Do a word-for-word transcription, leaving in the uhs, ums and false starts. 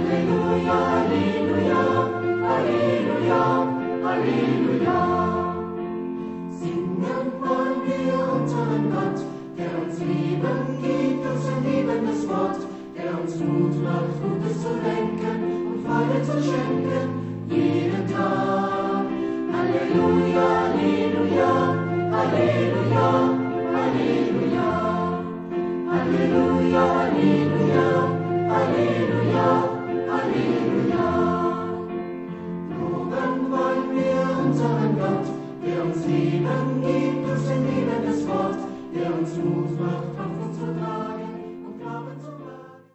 Halleluja, Halleluja, Halleluja, Halleluja. Singen wollen wir unseren Gott, der uns Leben gibt durch sein lebendes Wort, der uns Mut macht, Gutes zu denken und Freude zu schenken, jeden Tag. Halleluja, Halleluja, Halleluja, Halleluja, Halleluja, Halleluja.